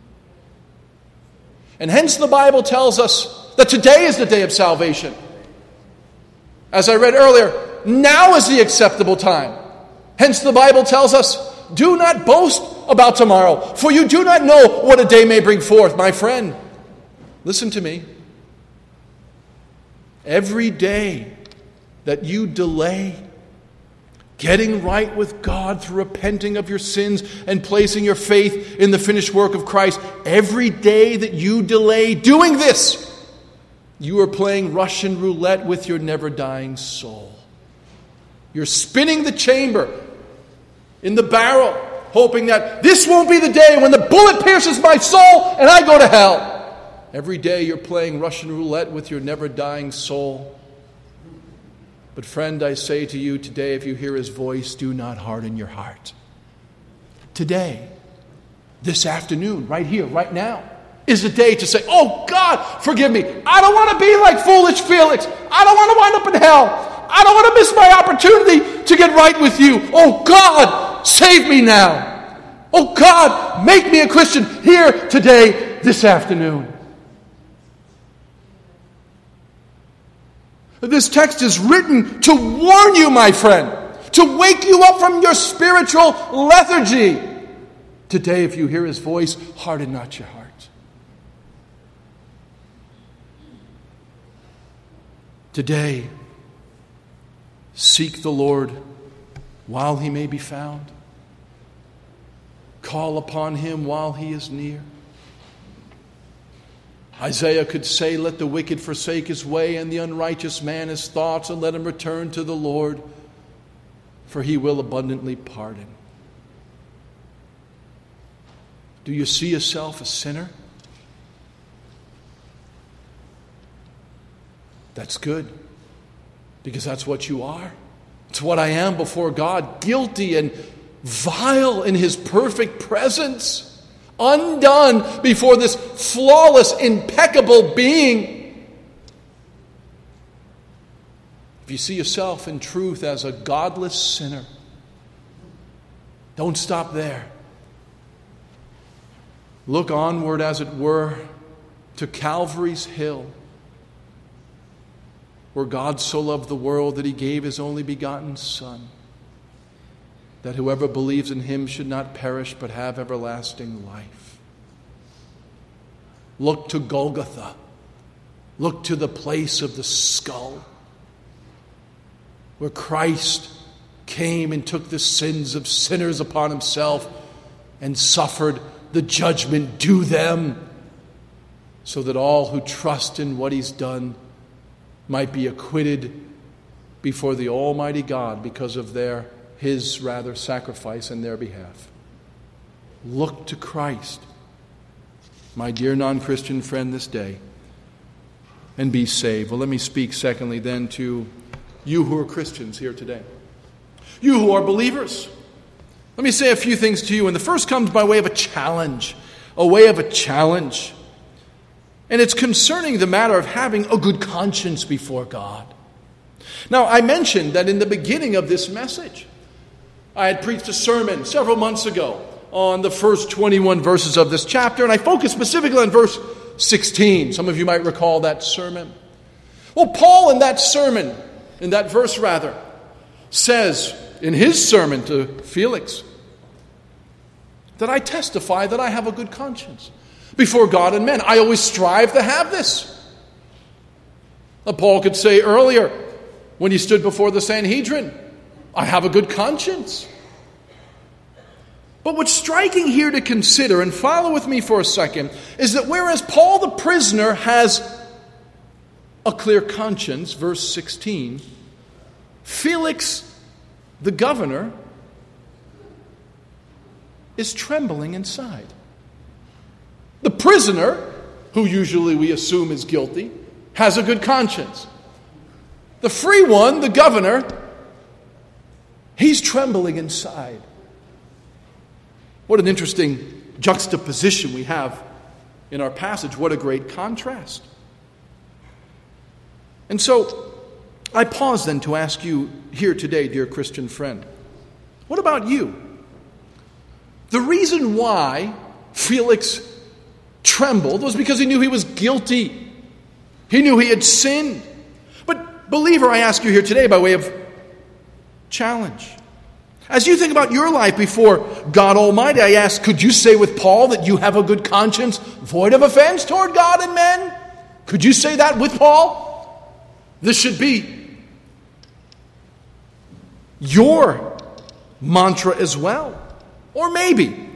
And hence the Bible tells us that today is the day of salvation. As I read earlier, now is the acceptable time. Hence the Bible tells us, do not boast about tomorrow, for you do not know what a day may bring forth. My friend, listen to me. Every day that you delay getting right with God through repenting of your sins and placing your faith in the finished work of Christ, every day that you delay doing this, you are playing Russian roulette with your never-dying soul. You're spinning the chamber in the barrel, hoping that this won't be the day when the bullet pierces my soul and I go to hell. Every day you're playing Russian roulette with your never-dying soul. But friend, I say to you today, if you hear his voice, do not harden your heart. Today, this afternoon, right here, right now, is the day to say, oh God, forgive me. I don't want to be like foolish Felix. I don't want to wind up in hell. I don't want to miss my opportunity to get right with you. Oh God, save me now. Oh God, make me a Christian here today, this afternoon. This text is written to warn you, my friend, to wake you up from your spiritual lethargy. Today, if you hear his voice, harden not your heart. Today, seek the Lord while he may be found. Call upon him while he is near. Isaiah could say, let the wicked forsake his way and the unrighteous man his thoughts, and let him return to the Lord, for he will abundantly pardon. Do you see yourself a sinner? That's good, because that's what you are. It's what I am before God, guilty and vile in his perfect presence, undone before this flawless, impeccable being. If you see yourself in truth as a godless sinner, don't stop there. Look onward, as it were, to Calvary's hill, where God so loved the world that he gave his only begotten Son, that whoever believes in him should not perish but have everlasting life. Look to Golgotha. Look to the place of the skull, where Christ came and took the sins of sinners upon himself and suffered the judgment due them, so that all who trust in what he's done might be acquitted before the Almighty God because of his sacrifice in their behalf. Look to Christ, my dear non-Christian friend, this day, and be saved. Well, let me speak secondly then to you who are Christians here today. You who are believers. Let me say a few things to you, and the first comes by way of a challenge. And it's concerning the matter of having a good conscience before God. Now, I mentioned that in the beginning of this message, I had preached a sermon several months ago on the first 21 verses of this chapter, and I focused specifically on verse 16. Some of you might recall that sermon. Well, Paul in that sermon, in that verse rather, says in his sermon to Felix that I testify that I have a good conscience before God and men. I always strive to have this. Now, Paul could say earlier, when he stood before the Sanhedrin, I have a good conscience. But what's striking here to consider, and follow with me for a second, is that whereas Paul the prisoner has a clear conscience, verse 16, Felix the governor is trembling inside. The prisoner, who usually we assume is guilty, has a good conscience. The free one, the governor, he's trembling inside. What an interesting juxtaposition we have in our passage. What a great contrast. And so, I pause then to ask you here today, dear Christian friend, what about you? The reason why Felix trembled was because he knew he was guilty. He knew he had sinned. But believer, I ask you here today by way of challenge. As you think about your life before God Almighty, I ask, could you say with Paul that you have a good conscience, void of offense toward God and men? Could you say that with Paul? This should be your mantra as well. Or maybe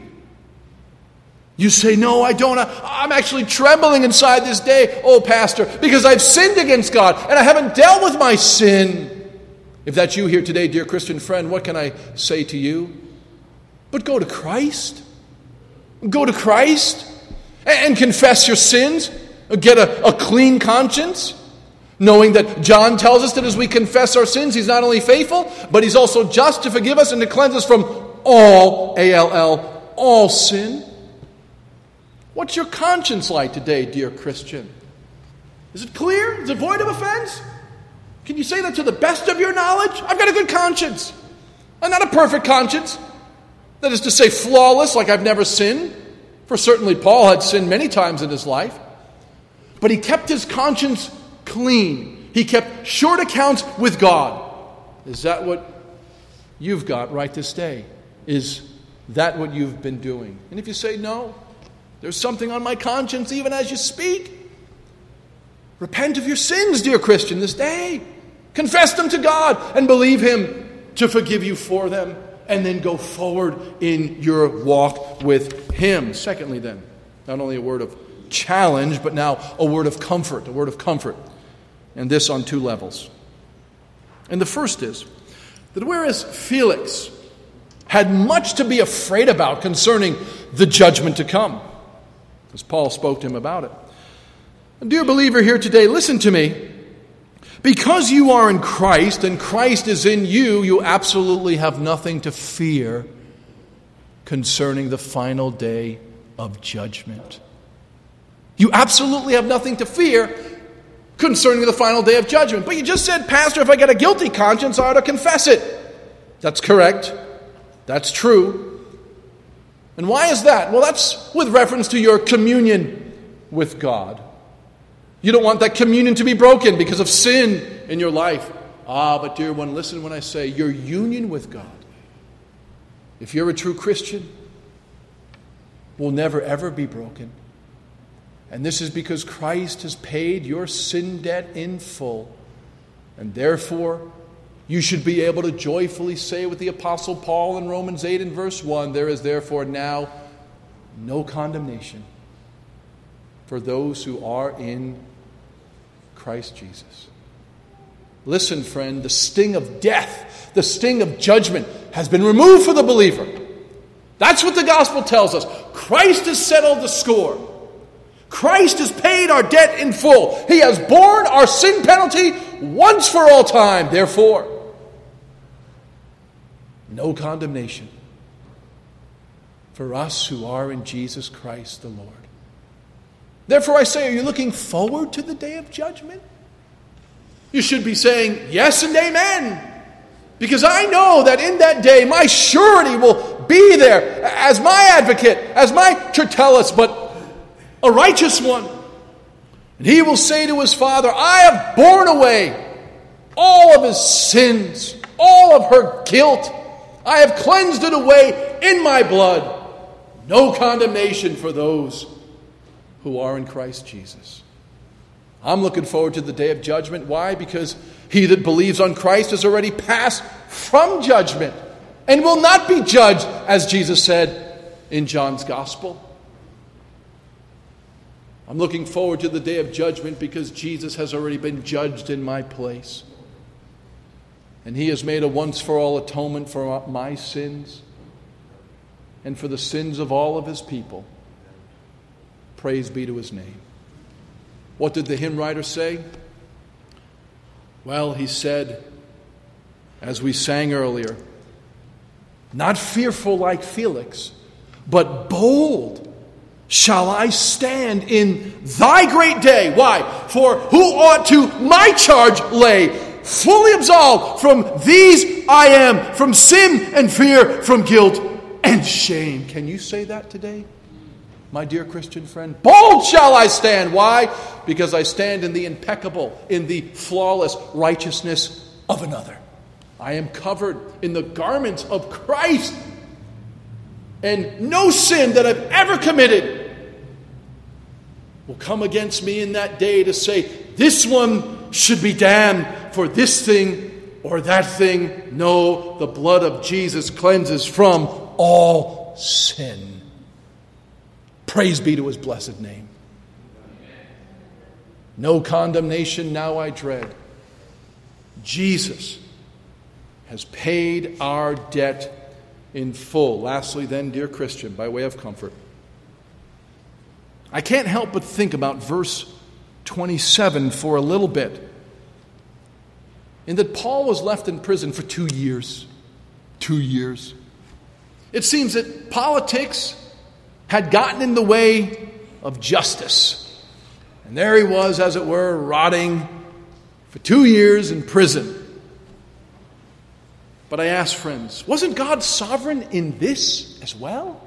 you say, no, I don't. I'm actually trembling inside this day, oh pastor, because I've sinned against God and I haven't dealt with my sin. If that's you here today, dear Christian friend, what can I say to you? But go to Christ. Go to Christ and confess your sins. Get a clean conscience. Knowing that John tells us that as we confess our sins, he's not only faithful, but he's also just to forgive us and to cleanse us from all, A-L-L, all sin. What's your conscience like today, dear Christian? Is it clear? Is it void of offense? Can you say that to the best of your knowledge? I've got a good conscience. I'm not a perfect conscience. That is to say, flawless, like I've never sinned. For certainly Paul had sinned many times in his life. But he kept his conscience clean. He kept short accounts with God. Is that what you've got right this day? Is that what you've been doing? And if you say no, there's something on my conscience even as you speak, repent of your sins, dear Christian, this day. Confess them to God and believe Him to forgive you for them, and then go forward in your walk with Him. Secondly then, not only a word of challenge, but now a word of comfort, and this on two levels. And the first is that whereas Felix had much to be afraid about concerning the judgment to come, as Paul spoke to him about it, dear believer here today, listen to me. Because you are in Christ and Christ is in you, you absolutely have nothing to fear concerning the final day of judgment. You absolutely have nothing to fear concerning the final day of judgment. But you just said, Pastor, if I get a guilty conscience, I ought to confess it. That's correct. That's true. And why is that? Well, that's with reference to your communion with God. You don't want that communion to be broken because of sin in your life. But dear one, listen when I say your union with God, if you're a true Christian, will never ever be broken. And this is because Christ has paid your sin debt in full. And therefore, you should be able to joyfully say with the Apostle Paul in Romans 8 and verse 1, there is therefore now no condemnation for those who are in Christ Jesus. Listen, friend, the sting of death, the sting of judgment has been removed for the believer. That's what the gospel tells us. Christ has settled the score. Christ has paid our debt in full. He has borne our sin penalty once for all time. Therefore, no condemnation for us who are in Jesus Christ the Lord. Therefore, I say, are you looking forward to the day of judgment? You should be saying yes and amen. Because I know that in that day, my surety will be there as my advocate, as my Tertullus, but a righteous one. And he will say to his Father, I have borne away all of his sins, all of her guilt. I have cleansed it away in my blood. No condemnation for those who are in Christ Jesus. I'm looking forward to the day of judgment. Why? Because he that believes on Christ has already passed from judgment and will not be judged, as Jesus said in John's Gospel. I'm looking forward to the day of judgment because Jesus has already been judged in my place. And he has made a once-for-all atonement for my sins and for the sins of all of his people. Praise be to his name. What did the hymn writer say? Well, he said, as we sang earlier, not fearful like Felix, but bold shall I stand in thy great day. Why? For who ought to my charge lay? Fully absolved from these I am, from sin and fear, from guilt and shame. Can you say that today, my dear Christian friend? Bold shall I stand. Why? Because I stand in the impeccable, in the flawless righteousness of another. I am covered in the garments of Christ. And no sin that I've ever committed will come against me in that day to say, this one should be damned for this thing or that thing. No, the blood of Jesus cleanses from all sin. Praise be to his blessed name. No condemnation now I dread. Jesus has paid our debt in full. Lastly then, dear Christian, by way of comfort, I can't help but think about verse 27 for a little bit. In that Paul was left in prison for 2 years. 2 years. It seems that politics had gotten in the way of justice. And there he was, as it were, rotting for 2 years in prison. But I ask, friends, wasn't God sovereign in this as well?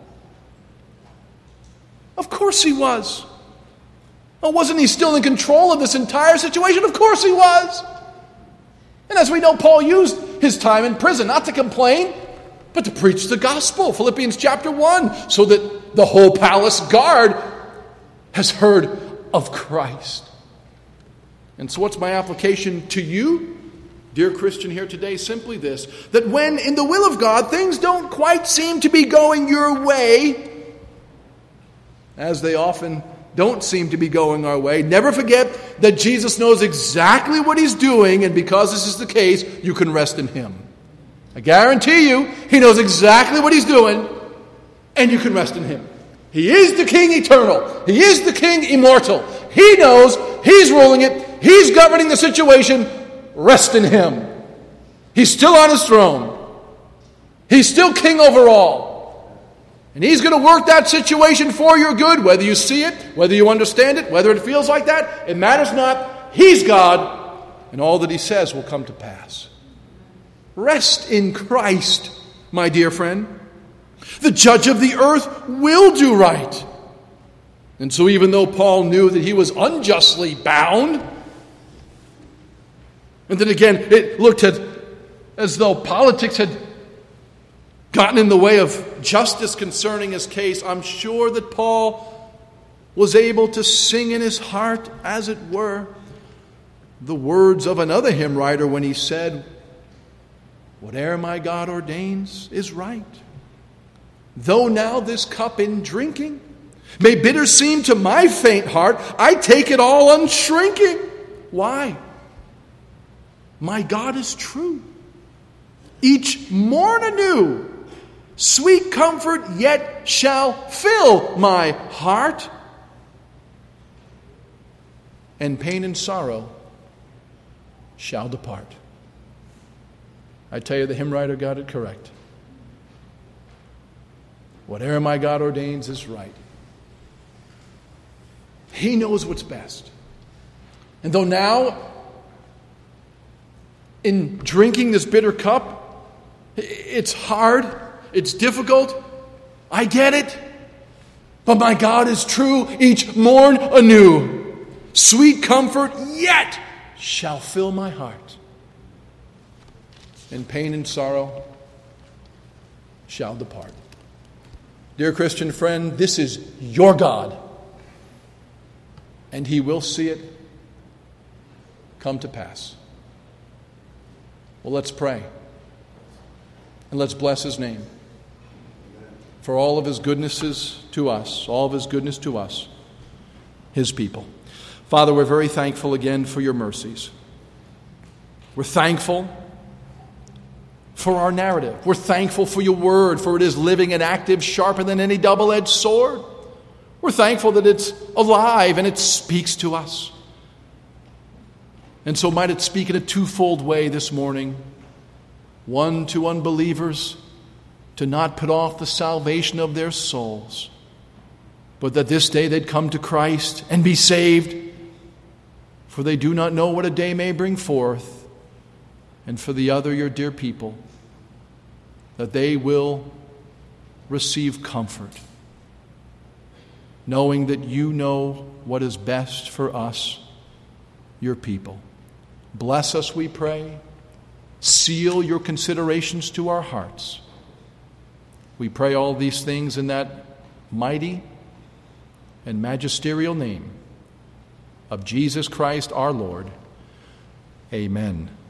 Of course he was. Well, wasn't he still in control of this entire situation? Of course he was. And as we know, Paul used his time in prison not to complain, but to preach the gospel. Philippians chapter 1, so that the whole palace guard has heard of Christ. And so what's my application to you, dear Christian, here today? Simply this, that when in the will of God things don't quite seem to be going your way, as they often don't seem to be going our way, never forget that Jesus knows exactly what he's doing, and because this is the case, you can rest in him. I guarantee you, he knows exactly what he's doing, and you can rest in him. He is the King eternal. He is the King immortal. He knows, he's ruling it, he's governing the situation. Rest in him. He's still on his throne. He's still king over all. And he's going to work that situation for your good, whether you see it, whether you understand it, whether it feels like that. It matters not. He's God, and all that he says will come to pass. Rest in Christ, my dear friend. The judge of the earth will do right. And so even though Paul knew that he was unjustly bound, and then again it looked as though politics had gotten in the way of justice concerning his case, I'm sure that Paul was able to sing in his heart, as it were, the words of another hymn writer when he said, whate'er my God ordains is right. Though now this cup in drinking may bitter seem to my faint heart, I take it all unshrinking. Why? My God is true. Each morn anew, sweet comfort yet shall fill my heart, and pain and sorrow shall depart. I tell you, the hymn writer got it correct. Whatever my God ordains is right. He knows what's best. And though now, in drinking this bitter cup, it's hard, it's difficult, I get it. But my God is true each morn anew. Sweet comfort yet shall fill my heart, and pain and sorrow shall depart. Dear Christian friend, this is your God, and he will see it come to pass. Well, let's pray. And let's bless his name for all of his goodnesses to us, all of his goodness to us, his people. Father, we're very thankful again for your mercies. We're thankful for our narrative. We're thankful for your word, for it is living and active, sharper than any double-edged sword. We're thankful that it's alive and it speaks to us. And so might it speak in a twofold way this morning. One, to unbelievers, to not put off the salvation of their souls, but that this day they'd come to Christ and be saved, for they do not know what a day may bring forth. And for the other, your dear people, that they will receive comfort, knowing that you know what is best for us, your people. Bless us, we pray. Seal your considerations to our hearts. We pray all these things in that mighty and magisterial name of Jesus Christ our Lord. Amen.